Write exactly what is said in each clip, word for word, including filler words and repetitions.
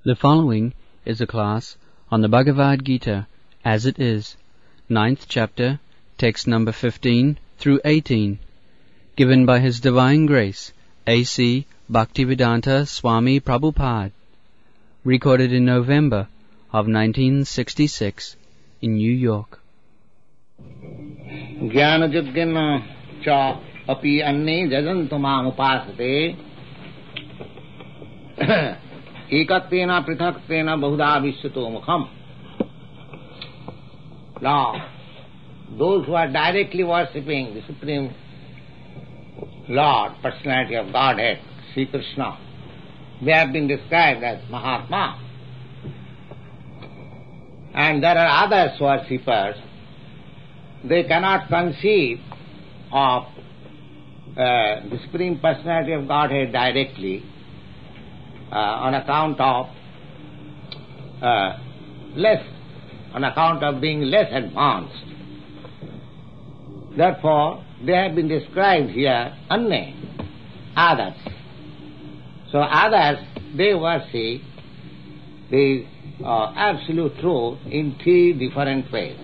The following is a class on the Bhagavad Gita as it is, ninth chapter, text number fifteen through eighteen, given by His Divine Grace, A C Bhaktivedanta Swami Prabhupada, recorded in November of nineteen sixty-six in New York. Jnana cha api anne jajantu mam upasate ekatvena prithaktvena bahuda vishyato mukham. Now, those who are directly worshipping the Supreme Lord, Personality of Godhead, Sri Krishna, they have been described as Mahatma. And there are other worshippers, they cannot conceive of uh, the Supreme Personality of Godhead directly uh, on account of uh, less, on account of being less advanced. Therefore, they have been described here, anne, others. So others, they worship the uh, absolute truth in three different ways.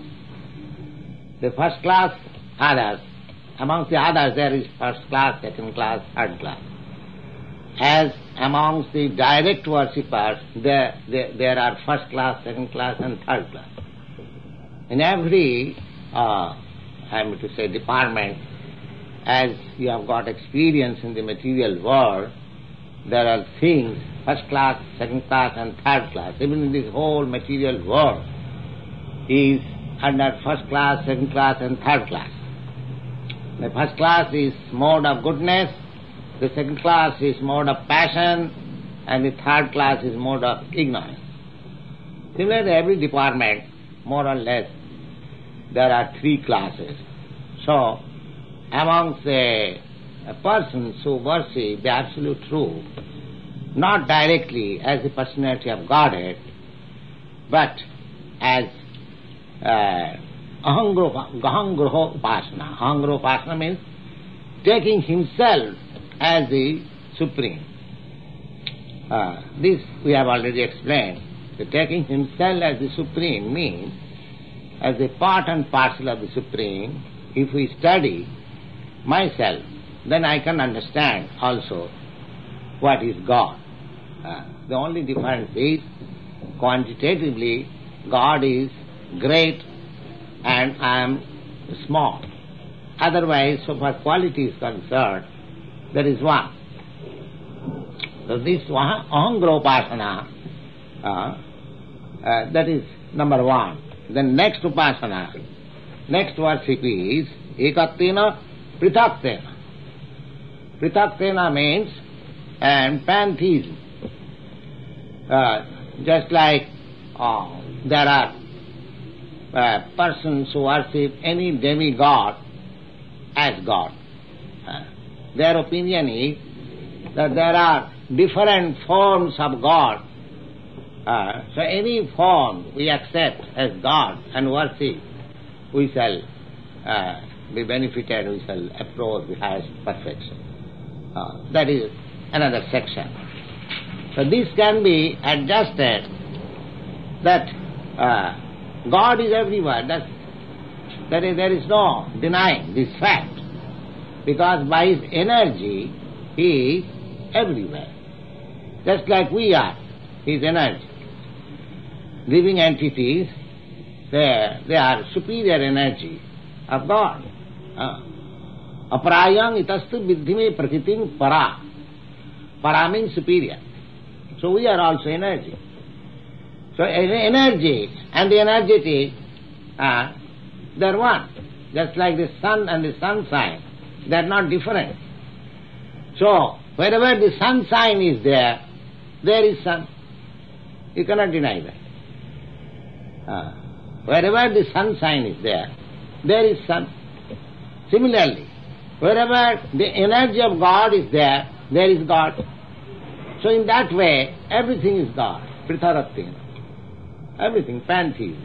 The first class, others. Amongst the others there is first class, second class, third class. As amongst the direct worshippers, there, there, there are first class, second class and third class. In every, uh, I am to say, department, as you have got experience in the material world, there are things, first class, second class and third class. Even in this whole material world is under first class, second class and third class. The first class is mode of goodness, the second class is mode of passion, and the third class is mode of ignorance. Similarly, every department, more or less, there are three classes. So, amongst the persons who worship the Absolute Truth, not directly as the Personality of Godhead, but as uh, Ahangruho Upasana. Ahangruho Upasana means taking himself as the Supreme. Uh, this we have already explained. So taking himself as the Supreme means as a part and parcel of the Supreme. If we study myself, then I can understand also what is God. Uh, the only difference is quantitatively God is great and I am small. Otherwise, so far quality is concerned, there is one. So this Ahangropasana, uh, uh, that is number one. Then next Upasana, next worship is Ekatvena Prithaktena. Prithaktena means and pantheism. Uh, just like uh, there are uh, persons who worship any demigod as God. Uh, their opinion is that there are different forms of God. Uh, so any form we accept as God and worship, we shall uh, be benefited, we shall approach the highest perfection. Uh, that is another section. So this can be adjusted that uh, God is everywhere. That's, that is, there is no denying this fact. Because by His energy, He is everywhere. Just like we are, His energy. Living entities, they, they are superior energy of God. Uh, Aparayang itastu viddhime prakritim para. Para means superior. So we are also energy. So energy and the energetic, uh, they are one. Just like the sun and the sunshine, they are not different. So wherever the sunshine is there, there is sun. You cannot deny that. Uh, wherever the sunshine is there, there is sun. Similarly, wherever the energy of God is there, there is God. So in that way, everything is God. Pritharattena. Everything, pantheism.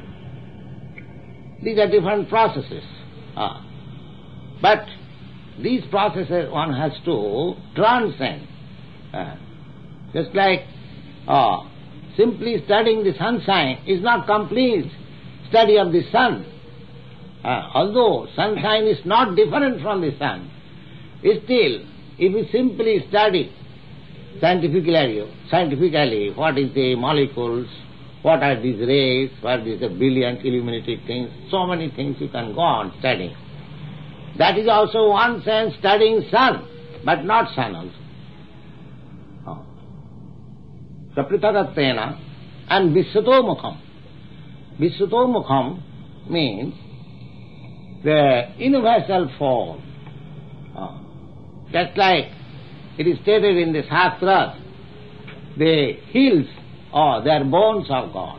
These are different processes. Ah. But these processes one has to transcend. Ah. Just like uh, simply studying the sunshine is not complete study of the sun. Uh, although sunshine is not different from the sun, still, if you simply study scientifically, scientifically what is the molecules, what are these rays, what is the brilliant illuminated things, so many things you can go on studying. That is also one sense studying sun, but not sun also. Oh. So Prithakattena and Vishwatomukham. Vishwatomukham means the universal form. Oh. Just like it is stated in the Shastras, the hills are they are bones of God.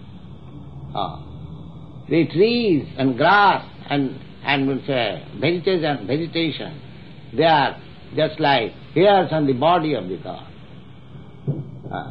Oh. The trees and grass and and we'll say vegetation, vegetation, they are just like hairs on the body of the God. Uh,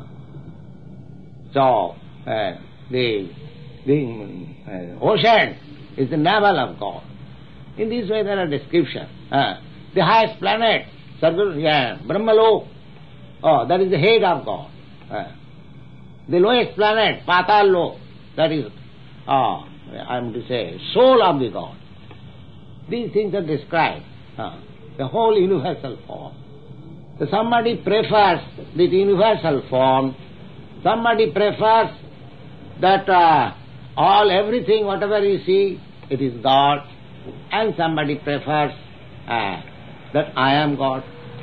so uh, the the uh, ocean is the navel of God. In this way there are descriptions. Uh, the highest planet, Sarva, yeah, Brahmalok, oh, that is the head of God. Uh, the lowest planet, Patal-lok, that is, oh, I am to say, soul of the God. These things are described, uh, the whole universal form. So somebody prefers the universal form, somebody prefers that uh, all, everything, whatever you see, it is God, and somebody prefers uh, that I am God.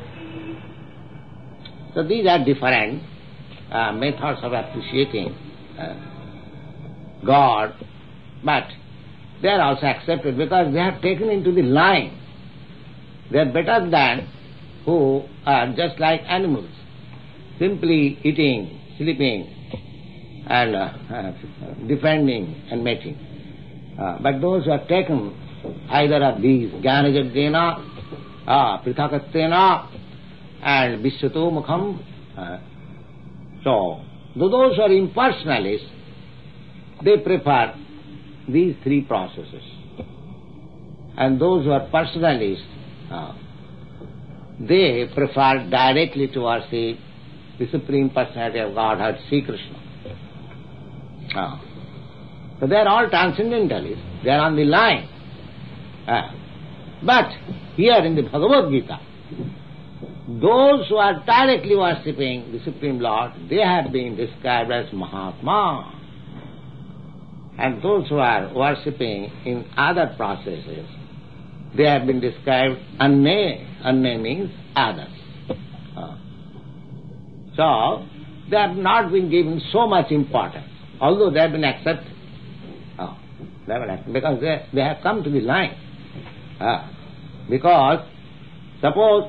So these are different uh, methods of appreciating uh, God, but they are also accepted because they are taken into the line. They are better than who are just like animals, simply eating, sleeping, and uh, uh, defending and mating. Uh, but those who are taken either of these, Jnana-yajnena, uh, Prithakattena, and Vishwatomukham, uh, so those who are impersonalists, they prefer these three processes. And those who are personalists, uh, they prefer directly to worship the Supreme Personality of Godhead, Sri Krishna. Uh, so they are all transcendentalists, they are on the line. Uh, but here in the Bhagavad Gita, those who are directly worshipping the Supreme Lord, they have been described as Mahatma. And those who are worshipping in other processes, they have been described Anne. Anne means others. Uh, so, they have not been given so much importance, although they have been accepted. Uh, they have been accepted because they, they have come to the line. Uh, because, suppose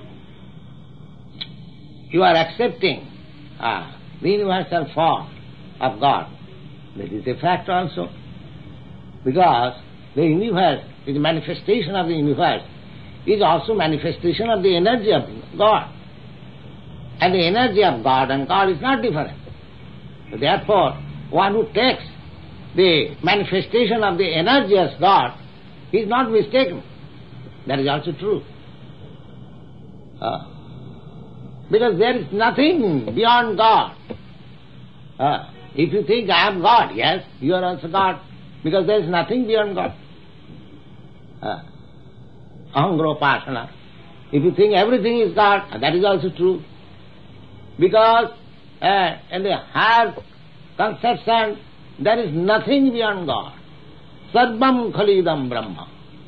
you are accepting uh, the universal form of God, that is a fact also. Because the universe is a manifestation of the universe, is also manifestation of the energy of God. And the energy of God and God is not different. So therefore, one who takes the manifestation of the energy as God is not mistaken. That is also true. Uh, because there is nothing beyond God. Uh, if you think I am God, yes, you are also God, because there is nothing beyond God. Uh, Ahangropasana. If you think everything is God, that is also true. Because uh, in the higher conception, there is nothing beyond God. Sarvam khalidam Brahma.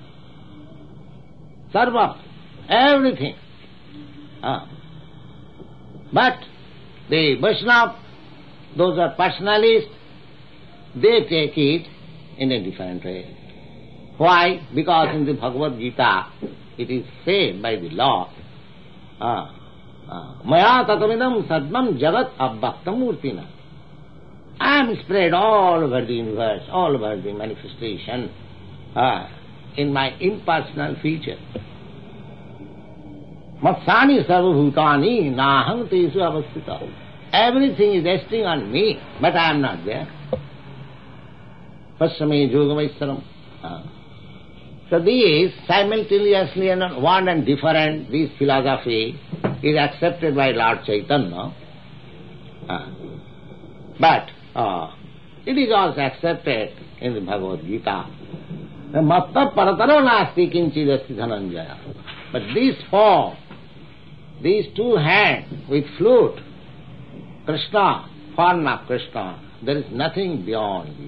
Sarvam, everything. Uh, but the Vaishnava, those are personalists, they take it in a different way. Why? Because in the Bhagavad Gita, it is said by the law, Maya tatamidam sadmam jagat abbhaktam murtina. I am spread all over the universe, all over the manifestation, uh, in my impersonal feature. Matsani sarvabhutani nahang tesu avasthita. Everything is resting on me, but I am not there. Pasame yogamaisaram. So these simultaneously and one and different, this philosophy is accepted by Lord Chaitanya. But uh, it is also accepted in the Bhagavad Gita. Matta parataro nasti kinchidasti dhananjaya. But these four, these two hands with flute, Krishna, form of Krishna, there is nothing beyond this.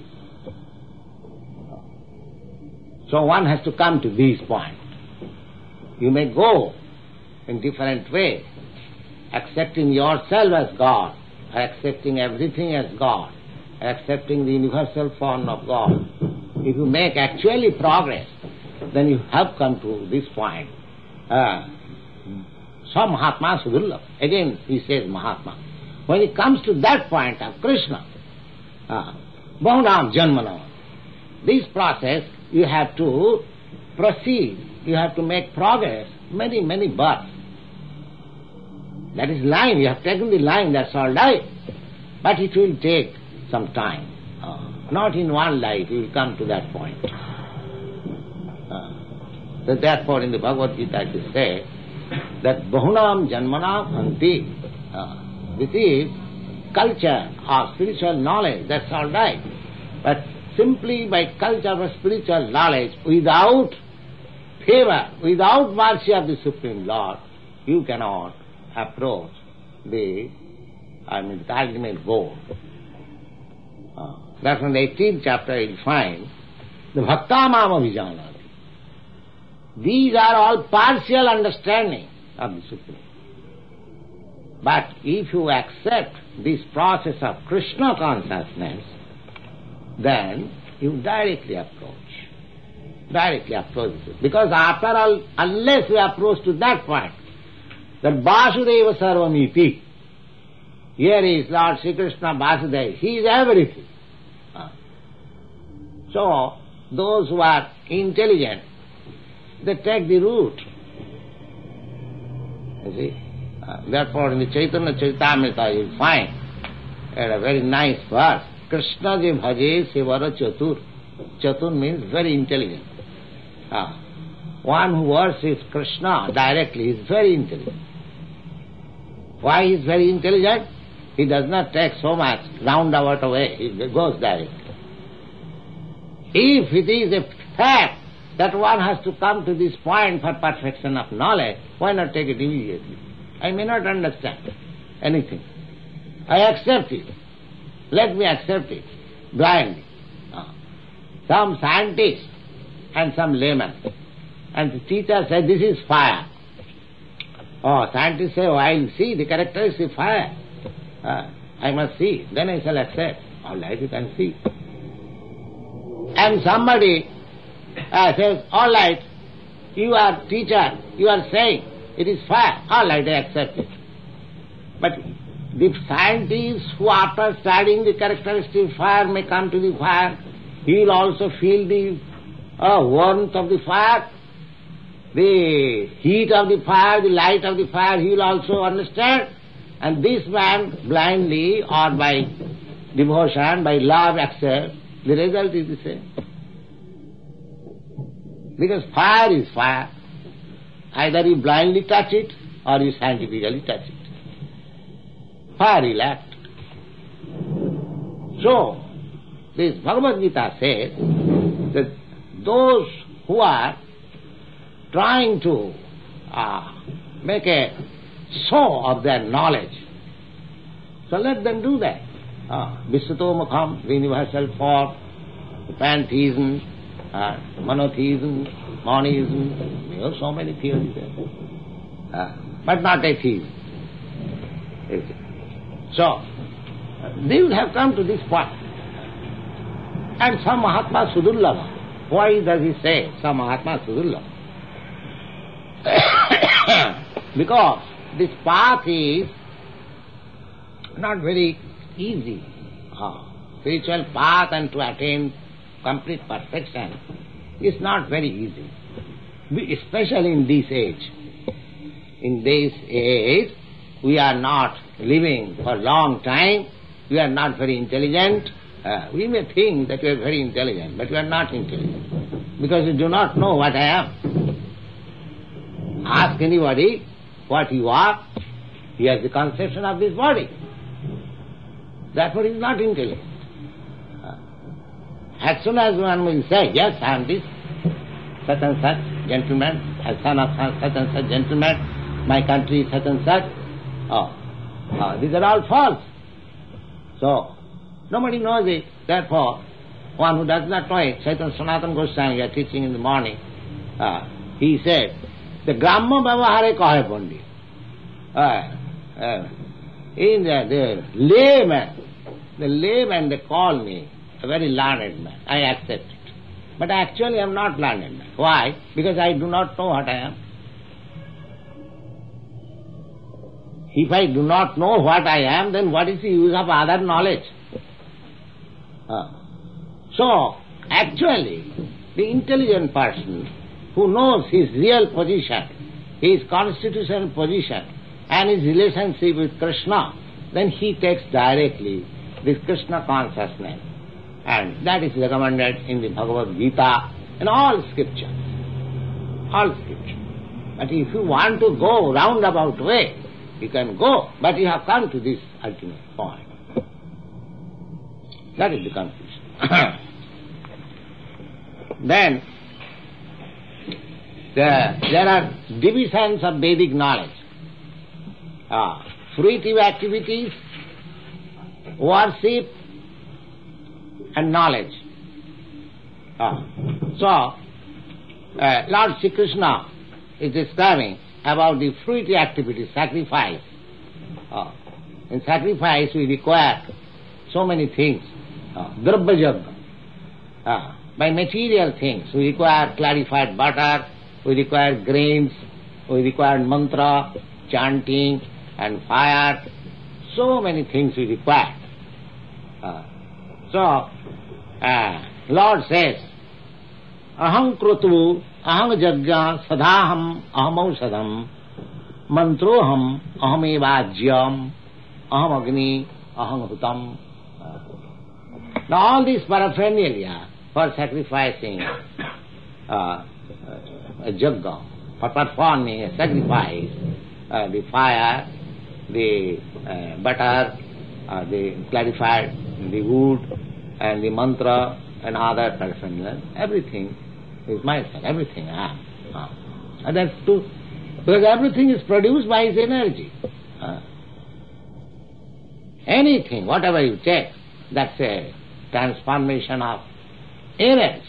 So one has to come to this point. You may go in different ways, accepting yourself as God, or accepting everything as God, or accepting the universal form of God. If you make actually progress, then you have come to this point. Uh, Some Mahatma Sudurlabh. Again he says Mahatma. When it comes to that point of Krishna, uh, Bahunam Janmanam, this process you have to proceed, you have to make progress, many, many births. That is line, you have taken the line, that's all right. But it will take some time. Uh, not in one life you will come to that point. Uh, so therefore in the Bhagavad Gita it is said that Bahunam Janmanam Anti, uh, this is culture or spiritual knowledge, that's all right. But simply by culture of spiritual knowledge, without favor, without mercy of the Supreme Lord, you cannot approach the, I mean, the ultimate goal. Uh, that's in the eighteenth chapter you find the Bhakta Mama Vijanati. These are all partial understanding of the Supreme. But if you accept this process of Krishna consciousness, then you directly approach. Directly approach it. Because after all, unless you approach to that point, that Vasudeva Sarvamiti, here is Lord Sri Krishna Vasudeva, he is everything. Uh, So, those who are intelligent, they take the route. You see? Uh, therefore, in the Chaitanya Charitamrita you will find a very nice verse. Krishna je bhaje sevara chatur. Chatur means very intelligent. Uh, one who worships Krishna directly is very intelligent. Why he is very intelligent? He does not take so much roundabout way. He goes directly. If it is a fact that one has to come to this point for perfection of knowledge, why not take it immediately? I may not understand anything. I accept it. Let me accept it blindly. Uh, some scientist and some layman. And the teacher said, this is fire. Oh, scientists say, oh, I will see the characteristic of fire. Uh, I must see. Then I shall accept. All right, you can see. And somebody uh, says, all right, you are teacher, you are saying it is fire. All right, I accept it. But the scientist who after studying the characteristic of fire may come to the fire, he will also feel the uh, warmth of the fire, the heat of the fire, the light of the fire, he will also understand. And this man blindly or by devotion, by love accepts, the result is the same. Because fire is fire. Either you blindly touch it or you scientifically touch it. Fire will act. So, this Bhagavad Gita says that those who are trying to uh, make a show of their knowledge, so let them do that. Uh, Vishvato Mukham, the universal form, pantheism, uh, monotheism, monism, you know, so many theories there. Uh, but not atheism. So, uh, they will have come to this point. And some Mahatma Sudurlabha. Why does he say some Mahatma Sudurlabha? Because this path is not very easy. Uh, spiritual path and to attain complete perfection is not very easy. Especially in this age. In this age, we are not living for a long time, we are not very intelligent. Uh, we may think that we are very intelligent, but we are not intelligent, because we do not know what I am. Ask anybody what you are, he has the conception of this body. Therefore he is not intelligent. As soon as one will say, yes, I am this such and such gentleman, a son of such and such gentleman, my country is such and such, oh, oh, these are all false. So, nobody knows it. Therefore, one who does not know it, Chaitanya Sanatana Goswami, we are teaching in the morning, uh, he said, the Gramma Vyavahare Kahe Pandit. Uh, uh, in the, the layman, the layman, they call me a very learned man. I accept it. But actually I am not learned man. Why? Because I do not know what I am. If I do not know what I am, then what is the use of other knowledge? Uh, so, actually, the intelligent person who knows his real position, his constitutional position, and his relationship with Krishna, then he takes directly this Krishna consciousness. And that is recommended in the Bhagavad Gita, in all scriptures. All scriptures. But if you want to go roundabout way, you can go, but you have come to this ultimate point. That is the conclusion. Then, there, there are divisions of Vedic knowledge. Uh, fruitive activities, worship, and knowledge. Uh, so, uh, Lord Sri Krishna is describing about the fruitive activities, sacrifice. Uh, in sacrifice we require so many things. Uh, Drabya Yajna. Uh, by material things we require clarified butter, we require grains, we require mantra, chanting and fire. So many things we require. Uh, so, uh, Lord says, Aham krutu, aham jagya, sadaham, aham ausadam, mantroham, aham evajyam, aham agni, aham hutam. Now all these paraphernalia for sacrificing uh, uh, a jagga, for performing a sacrifice, uh, the fire, the uh, butter, uh, the clarified, the wood, and the mantra, and other paraphernalia, everything is myself, everything I am. Uh, and that's true. Because everything is produced by his energy. Uh, anything, whatever you take, that's a transformation of energy.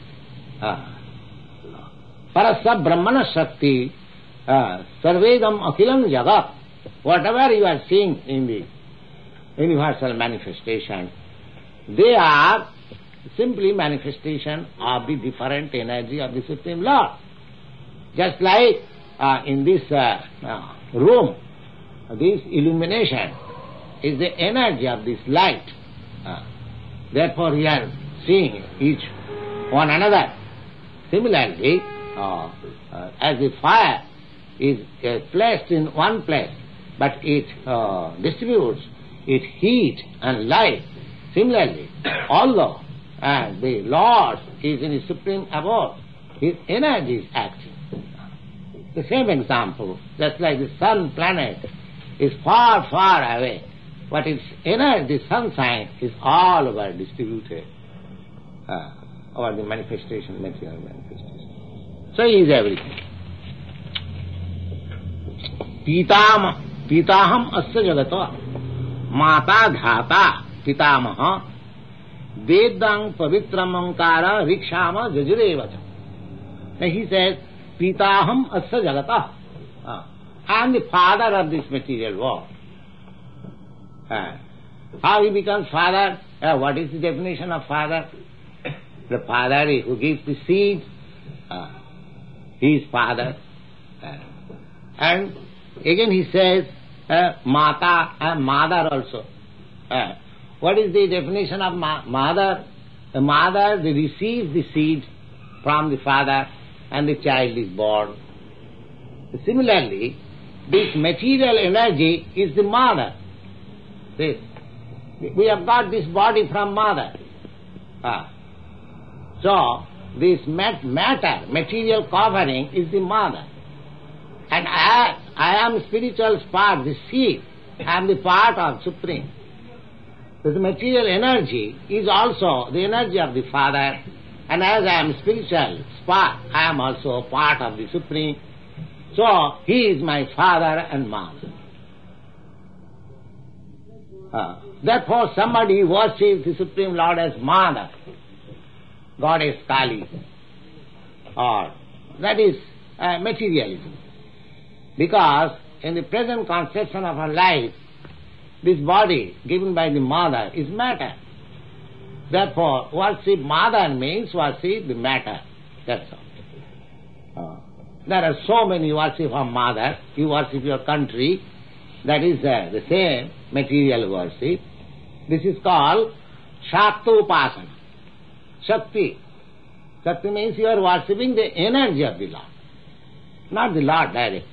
Parasya Brahmana Shakti, uh, Sarvedam Akhilam Jagat. Whatever you are seeing in the universal manifestation, they are simply manifestation of the different energy of the Supreme Lord. Just like uh, in this uh, uh, room, this illumination is the energy of this light. Uh, therefore we are seeing each one another. Similarly, uh, uh, as the fire is uh, placed in one place, but it uh, distributes its heat and light. Similarly, although uh, the Lord is in his supreme abode, his energy is acting. The same example, just like the sun planet is far, far away, but its energy, the sunshine, is all over distributed uh, over the manifestation, material manifestation. So he is everything. Pitama, pitaham asya jagata, mata dhata, pitamaha, vedang pavitram ankara rikshama jajurevacha. Now he says, pitaham asya jagata. Uh, I am the father of this material world. Uh, how he becomes father? Uh, what is the definition of father? The father is who gives the seed. Uh, he is father. Uh, and again he says, uh, mata and mother also. Uh, what is the definition of ma- mother? The mother they receives the seed from the father and the child is born. Similarly, this material energy is the mother. This. We have got this body from mother. Ah. So, this mat- matter, material covering is the mother. And I, I am spiritual part, the seed. I am the part of Supreme. This material energy is also the energy of the Father, and as I am spiritual spark, I am also part of the Supreme. So, He is my Father and Mother. Uh, therefore, somebody worships the Supreme Lord as Mother, Goddess Kali, or that is uh, materialism. Because in the present conception of our life, this body given by the mother is matter. Therefore, worship mother means worship the matter. That's all. Uh, there are so many worship of mother. You worship your country. That is uh, the same material worship. This is called Shakta-upasana. Shakti. Shakti means you are worshipping the energy of the Lord, not the Lord directly.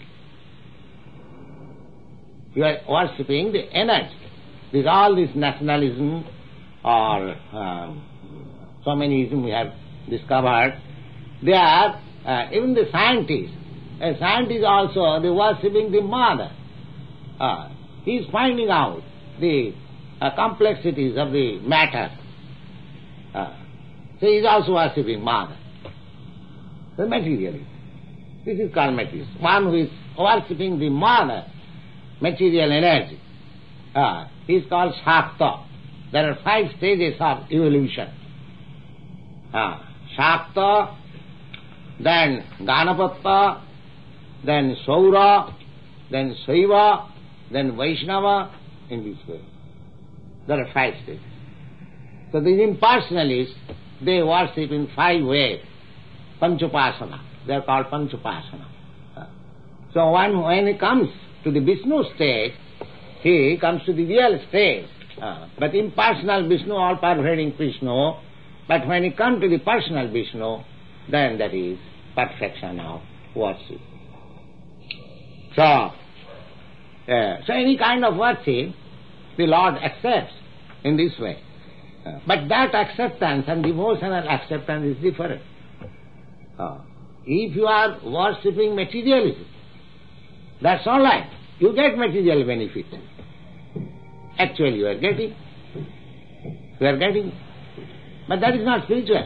You are worshipping the energy. With all this nationalism or um, so many ism we have discovered, they are, uh, even the scientists, a scientist also, they worshipping the mother. Uh, he is finding out the uh, complexities of the matter. Uh, so he is also worshipping mother. The materialism. This is called materialism. One who is worshipping the mother, material energy, uh, is called Shakta. There are five stages of evolution. Uh, Shakta, then Ganapatta, then Saura, then Saiva, then Vaishnava, in this way. There are five stages. So these impersonalists, they worship in five ways. Panchupasana. They are called Panchupasana. Uh, so one, when he comes to the Vishnu stage, he comes to the real stage. Uh, but impersonal Vishnu, all pervading Vishnu. But when he comes to the personal Vishnu, then that is perfection of worship. So, uh, so any kind of worship, the Lord accepts in this way. Uh, but that acceptance and devotional acceptance is different. Uh, if you are worshipping materialism, that's all right. You get material benefit. Actually you are getting. You are getting. But that is not spiritual.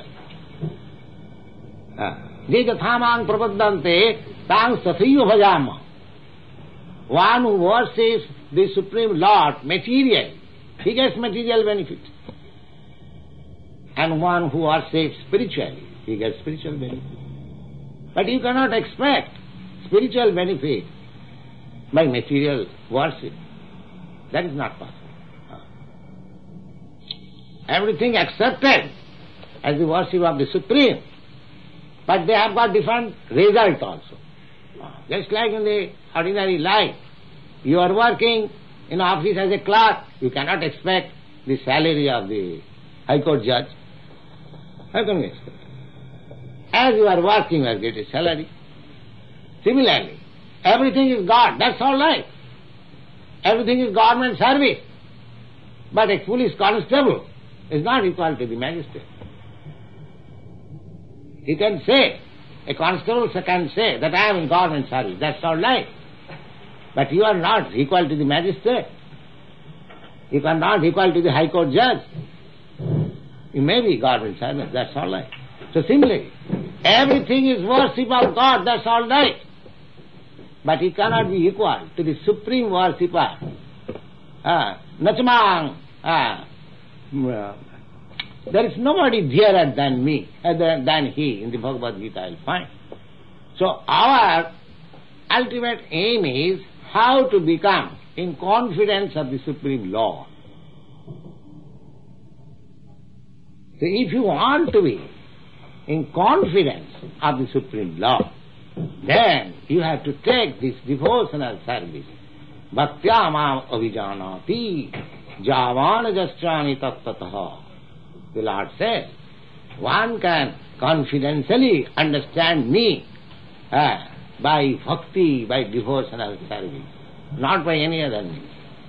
Jekathamang prapaddante tang sathaiva bhajama. One who worships the Supreme Lord material, he gets material benefit. And one who worships spiritually, he gets spiritual benefit. But you cannot expect spiritual benefit by material worship. That is not possible. Everything accepted as the worship of the Supreme, but they have got different result also. Just like in the ordinary life, you are working in office as a clerk, you cannot expect the salary of the High Court judge. How can you expect? As you are working, you are getting salary. Similarly, everything is God, that's all right. Everything is government service. But a police constable is not equal to the magistrate. He can say, a constable can say that I am in government service, that's all right. But you are not equal to the magistrate. You are not equal to the High Court judge. You may be government service, that's all right. So similarly, everything is worship of God, that's all right. But he cannot be equal to the supreme worshipper. Ah, Nachamang, ah, there is nobody dearer than me, than he, in the Bhagavad Gita I will find. So our ultimate aim is how to become in confidence of the Supreme Lord. So if you want to be in confidence of the Supreme Lord, then you have to take this devotional service. Bhaktya mam abhijanati javana jastrani tattataha. The Lord says, one can confidentially understand me uh, by bhakti, by devotional service, not by any other means.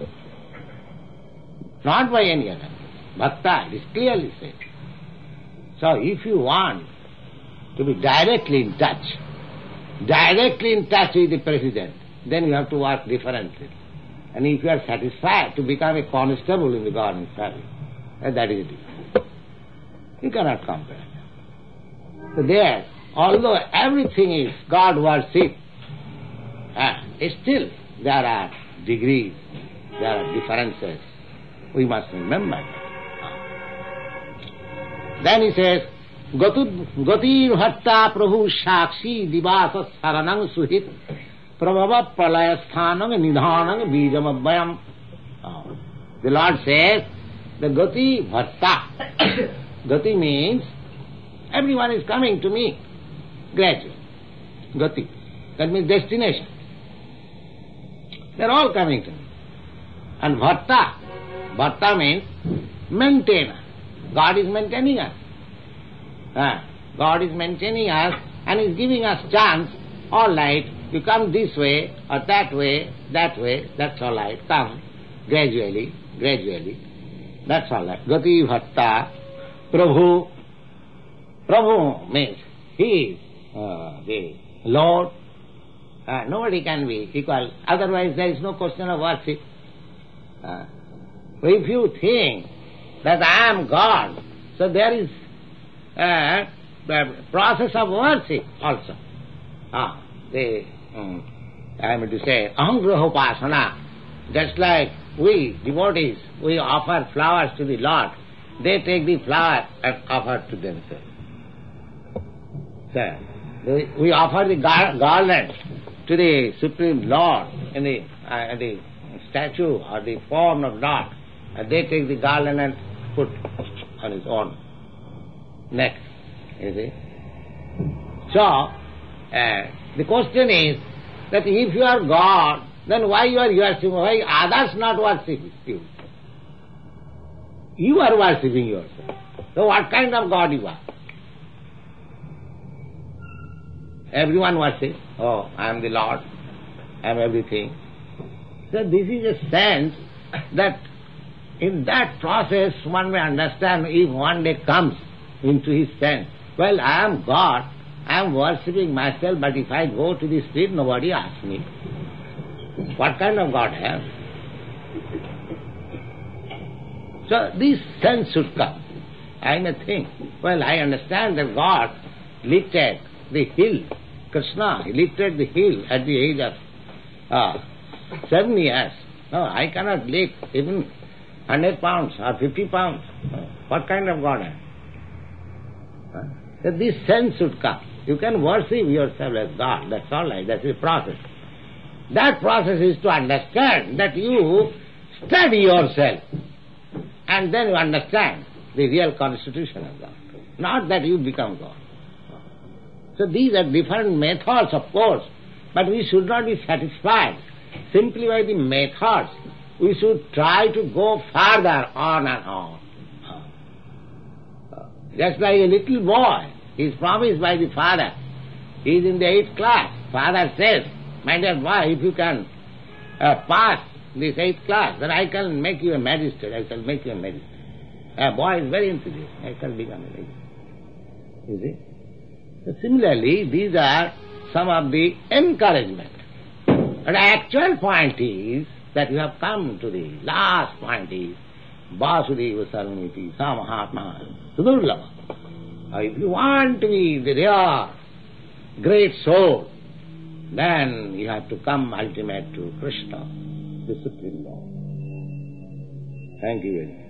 Not by any other means. Bhakta, it is clearly said. So if you want to be directly in touch, directly in touch with the President, then you have to work differently. And if you are satisfied to become a constable in the government service, that is different. You cannot compare. So there, although everything is God worship, uh, still there are degrees, there are differences. We must remember that. Then he says, Gatir bhatta prabhu shakshi divasa saranang suhit prabhava pralayasthanang nidhanang bijamabhayam. The Lord says, the gati bhatta. Gati means everyone is coming to me gradually. Gati. That means destination. They are all coming to me. And bhatta. Bhatta means maintainer. God is maintaining us. Ah, God is maintaining us and is giving us chance. All right, you come this way or that way, that way, that's all right. Come gradually, gradually. That's all right. Gati bhatta Prabhu. Prabhu means He is uh, the Lord. Uh, nobody can be equal. Otherwise there is no question of worship. Uh, if you think that I am God, so there is uh, the process of worship also. Ah, the, um, I mean to say, ahangrahopasana, just like we devotees, we offer flowers to the Lord, they take the flower and offer to themselves. So, we offer the gar- garland to the Supreme Lord in the, uh, the statue or the form of God, and they take the garland and put on his own neck, you see. So, uh, the question is that if you are God, then why you are worshipping, why others not worshipping you? You are worshipping yourself. So what kind of God you are? Everyone worships. Oh, I am the Lord, I am everything. So this is a sense that in that process one may understand if one day comes into his sense, well, I am God, I am worshipping myself, but if I go to the street, nobody asks me. What kind of God I am? So this sense should come. I may think, well, I understand that God lifted the hill, Krishna, he lifted the hill at the age of uh, seven years. No, I cannot lift even one hundred pounds or fifty pounds. What kind of God I am? Huh? So this sense should come. You can worship yourself as God, that's all right, that's the process. That process is to understand that you study yourself and then you understand the real constitution of God. Not that you become God. So these are different methods, of course, but we should not be satisfied simply by the methods. We should try to go further on and on. Just like a little boy, he is promised by the father. He is in the eighth class. Father says, my dear boy, if you can uh, pass this eighth class, then I can make you a magistrate. I shall make you a magistrate. A boy is very enthusiastic. I shall become a magistrate. You see? So similarly, these are some of the encouragement. But the actual point is that you have come to the last point is Vasudeva Sarvaniti Samahatma Sudurlava. If you want to be the real great soul, then you have to come ultimate to Krishna, the Supreme Lord. Thank you very much.